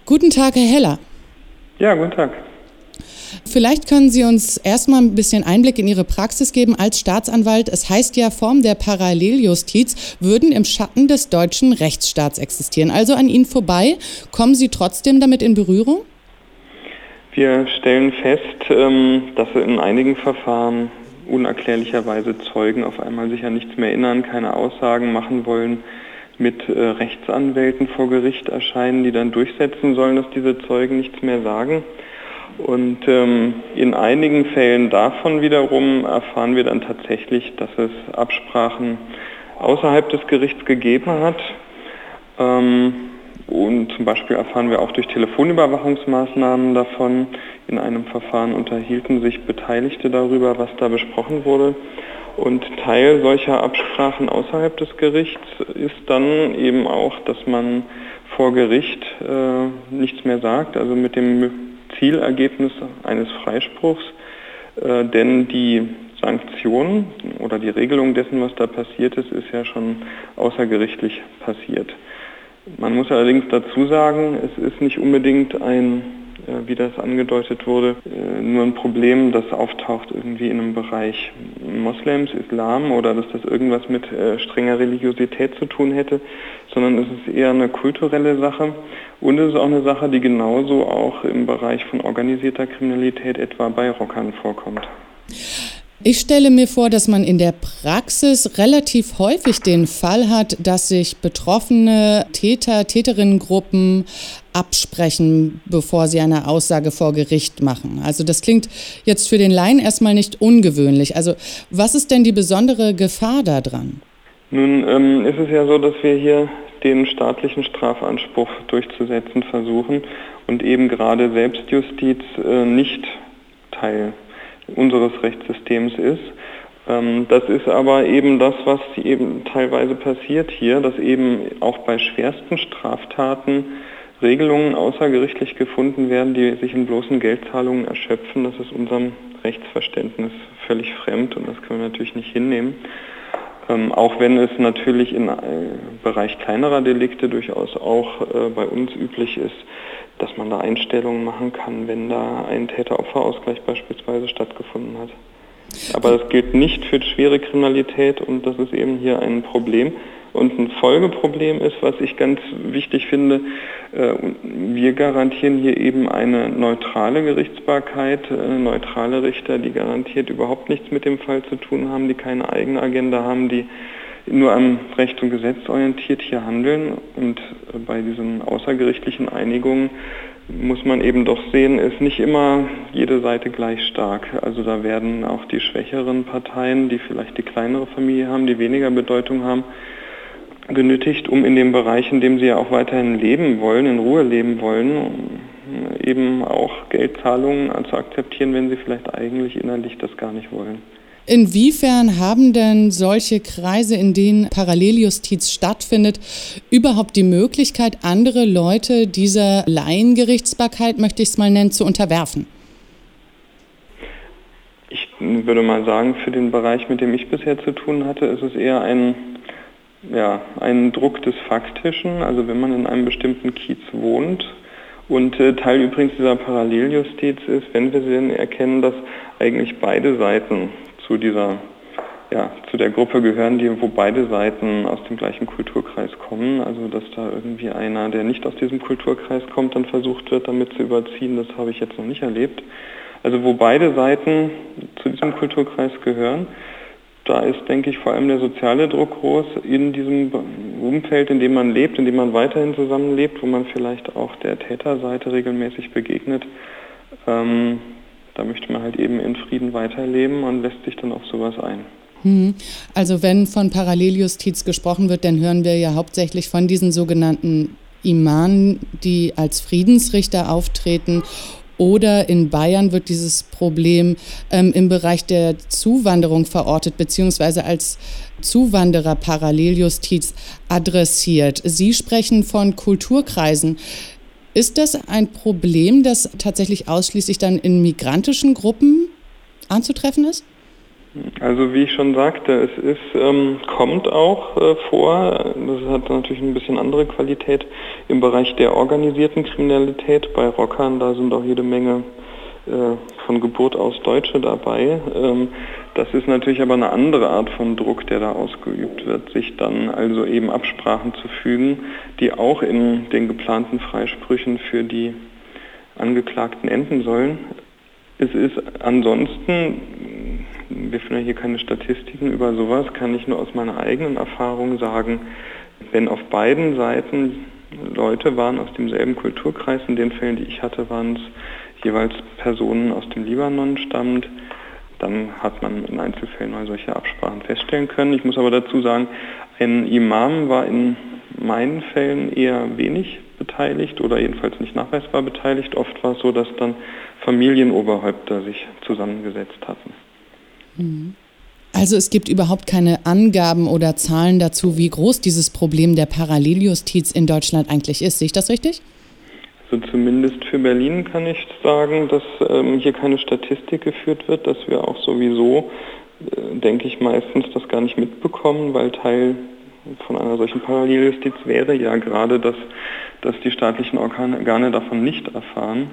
Guten Tag, Herr Heller. Ja, guten Tag. Vielleicht können Sie uns erstmal ein bisschen Einblick in Ihre Praxis geben als Staatsanwalt. Es heißt ja, Formen der Paralleljustiz würden im Schatten des deutschen Rechtsstaats existieren. Also an Ihnen vorbei. Kommen Sie trotzdem damit in Berührung? Wir stellen fest, dass in einigen Verfahren unerklärlicherweise Zeugen auf einmal sich an nichts mehr erinnern, keine Aussagen machen wollen, mit Rechtsanwälten vor Gericht erscheinen, die dann durchsetzen sollen, dass diese Zeugen nichts mehr sagen. Und in einigen Fällen davon wiederum erfahren wir dann tatsächlich, dass es Absprachen außerhalb des Gerichts gegeben hat. Und zum Beispiel erfahren wir auch durch Telefonüberwachungsmaßnahmen davon. In einem Verfahren unterhielten sich Beteiligte darüber, was da besprochen wurde. Und Teil solcher Absprachen außerhalb des Gerichts ist dann eben auch, dass man vor Gericht nichts mehr sagt, also mit dem Zielergebnis eines Freispruchs, denn die Sanktion oder die Regelung dessen, was da passiert ist, ist ja schon außergerichtlich passiert. Man muss allerdings dazu sagen, es ist nicht unbedingt wie das angedeutet wurde, nur ein Problem, das auftaucht irgendwie in einem Bereich Moslems, Islam oder dass das irgendwas mit strenger Religiosität zu tun hätte, sondern es ist eher eine kulturelle Sache und es ist auch eine Sache, die genauso auch im Bereich von organisierter Kriminalität etwa bei Rockern vorkommt. Ich stelle mir vor, dass man in der Praxis relativ häufig den Fall hat, dass sich betroffene Täterinnengruppen absprechen, bevor sie eine Aussage vor Gericht machen. Also das klingt jetzt für den Laien erstmal nicht ungewöhnlich. Also was ist denn die besondere Gefahr daran? Nun ist es ja so, dass wir hier den staatlichen Strafanspruch durchzusetzen versuchen und eben gerade Selbstjustiz nicht Teil unseres Rechtssystems ist. Das ist aber eben das, was eben teilweise passiert hier, dass eben auch bei schwersten Straftaten Regelungen außergerichtlich gefunden werden, die sich in bloßen Geldzahlungen erschöpfen. Das ist unserem Rechtsverständnis völlig fremd und das können wir natürlich nicht hinnehmen. Auch wenn es natürlich im Bereich kleinerer Delikte durchaus auch bei uns üblich ist, dass man da Einstellungen machen kann, wenn da ein Täter-Opfer-Ausgleich beispielsweise stattgefunden hat. Aber das gilt nicht für schwere Kriminalität und das ist eben hier ein Problem. Und ein Folgeproblem ist, was ich ganz wichtig finde, wir garantieren hier eben eine neutrale Gerichtsbarkeit, neutrale Richter, die garantiert überhaupt nichts mit dem Fall zu tun haben, die keine eigene Agenda haben, die nur am Recht und Gesetz orientiert hier handeln. Und bei diesen außergerichtlichen Einigungen muss man eben doch sehen, ist nicht immer jede Seite gleich stark. Also da werden auch die schwächeren Parteien, die vielleicht die kleinere Familie haben, die weniger Bedeutung haben, genötigt, um in dem Bereich, in dem sie ja auch weiterhin leben wollen, in Ruhe leben wollen, eben auch Geldzahlungen zu akzeptieren, wenn sie vielleicht eigentlich innerlich das gar nicht wollen. Inwiefern haben denn solche Kreise, in denen Paralleljustiz stattfindet, überhaupt die Möglichkeit, andere Leute dieser Laiengerichtsbarkeit, möchte ich es mal nennen, zu unterwerfen? Ich würde mal sagen, für den Bereich, mit dem ich bisher zu tun hatte, ist es eher ein Druck des Faktischen, also wenn man in einem bestimmten Kiez wohnt. Und Teil übrigens dieser Paralleljustiz ist, wenn wir denn erkennen, dass eigentlich beide Seiten zu der Gruppe gehören, wo beide Seiten aus dem gleichen Kulturkreis kommen. Also dass da irgendwie einer, der nicht aus diesem Kulturkreis kommt, dann versucht wird, damit zu überziehen, das habe ich jetzt noch nicht erlebt. Also wo beide Seiten zu diesem Kulturkreis gehören, da ist, denke ich, vor allem der soziale Druck groß in diesem Umfeld, in dem man lebt, in dem man weiterhin zusammenlebt, wo man vielleicht auch der Täterseite regelmäßig begegnet. Da möchte man halt eben in Frieden weiterleben und lässt sich dann auf sowas ein. Also wenn von Paralleljustiz gesprochen wird, dann hören wir ja hauptsächlich von diesen sogenannten Imamen, die als Friedensrichter auftreten. Oder in Bayern wird dieses Problem im Bereich der Zuwanderung verortet, beziehungsweise als Zuwanderer-Paralleljustiz adressiert. Sie sprechen von Kulturkreisen. Ist das ein Problem, das tatsächlich ausschließlich dann in migrantischen Gruppen anzutreffen ist? Also wie ich schon sagte, kommt auch vor, das hat natürlich ein bisschen andere Qualität im Bereich der organisierten Kriminalität. Bei Rockern, da sind auch jede Menge von Geburt aus Deutsche dabei. Das ist natürlich aber eine andere Art von Druck, der da ausgeübt wird, sich dann also eben Absprachen zu fügen, die auch in den geplanten Freisprüchen für die Angeklagten enden sollen. Es ist ansonsten, wir finden hier keine Statistiken über sowas, kann ich nur aus meiner eigenen Erfahrung sagen, wenn auf beiden Seiten Leute waren aus demselben Kulturkreis, in den Fällen, die ich hatte, waren es jeweils Personen aus dem Libanon stammend, dann hat man in Einzelfällen mal solche Absprachen feststellen können. Ich muss aber dazu sagen, ein Imam war in meinen Fällen eher wenig beteiligt oder jedenfalls nicht nachweisbar beteiligt. Oft war es so, dass dann Familienoberhäupter sich zusammengesetzt hatten. Also es gibt überhaupt keine Angaben oder Zahlen dazu, wie groß dieses Problem der Paralleljustiz in Deutschland eigentlich ist. Sehe ich das richtig? Also zumindest für Berlin kann ich sagen, dass hier keine Statistik geführt wird, dass wir auch sowieso, denke ich, meistens das gar nicht mitbekommen, weil Teil von einer solchen Paralleljustiz wäre ja gerade, dass die staatlichen Organe davon nicht erfahren.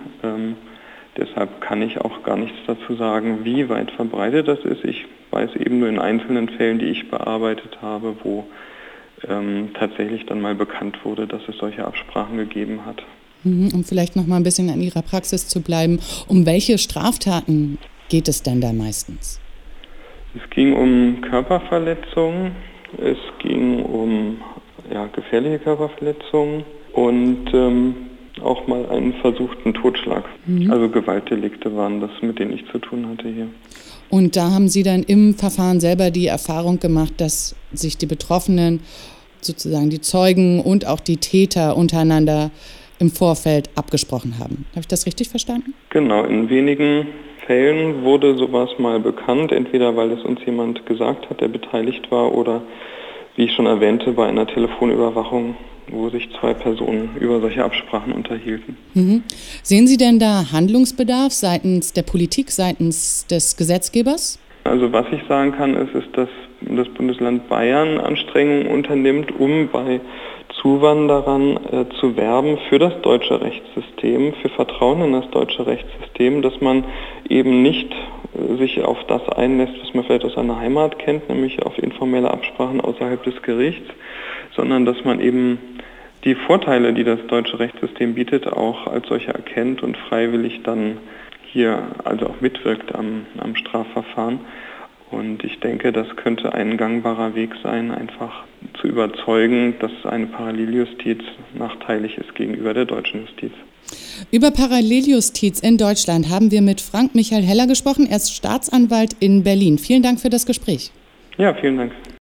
Deshalb kann ich auch gar nichts dazu sagen, wie weit verbreitet das ist. Ich weiß eben nur in einzelnen Fällen, die ich bearbeitet habe, wo tatsächlich dann mal bekannt wurde, dass es solche Absprachen gegeben hat. Um vielleicht noch mal ein bisschen an Ihrer Praxis zu bleiben, um welche Straftaten geht es denn da meistens? Es ging um Körperverletzungen, es ging um gefährliche Körperverletzungen und auch mal einen versuchten Totschlag. Also Gewaltdelikte waren das, mit denen ich zu tun hatte hier. Und da haben Sie dann im Verfahren selber die Erfahrung gemacht, dass sich die Betroffenen, sozusagen die Zeugen und auch die Täter untereinander im Vorfeld abgesprochen haben. Habe ich das richtig verstanden? Genau, in wenigen Fällen wurde sowas mal bekannt, entweder weil es uns jemand gesagt hat, der beteiligt war, oder wie ich schon erwähnte, bei einer Telefonüberwachung, wo sich zwei Personen über solche Absprachen unterhielten. Sehen Sie denn da Handlungsbedarf seitens der Politik, seitens des Gesetzgebers? Also was ich sagen kann, ist, dass das Bundesland Bayern Anstrengungen unternimmt, um bei Zuwanderern zu werben für das deutsche Rechtssystem, für Vertrauen in das deutsche Rechtssystem, dass man eben nicht sich auf das einlässt, was man vielleicht aus seiner Heimat kennt, nämlich auf informelle Absprachen außerhalb des Gerichts, sondern dass man eben die Vorteile, die das deutsche Rechtssystem bietet, auch als solche erkennt und freiwillig dann hier also auch mitwirkt am Strafverfahren. Und ich denke, das könnte ein gangbarer Weg sein, einfach zu überzeugen, dass eine Paralleljustiz nachteilig ist gegenüber der deutschen Justiz. Über Paralleljustiz in Deutschland haben wir mit Frank Michael Heller gesprochen. Er ist Staatsanwalt in Berlin. Vielen Dank für das Gespräch. Ja, vielen Dank.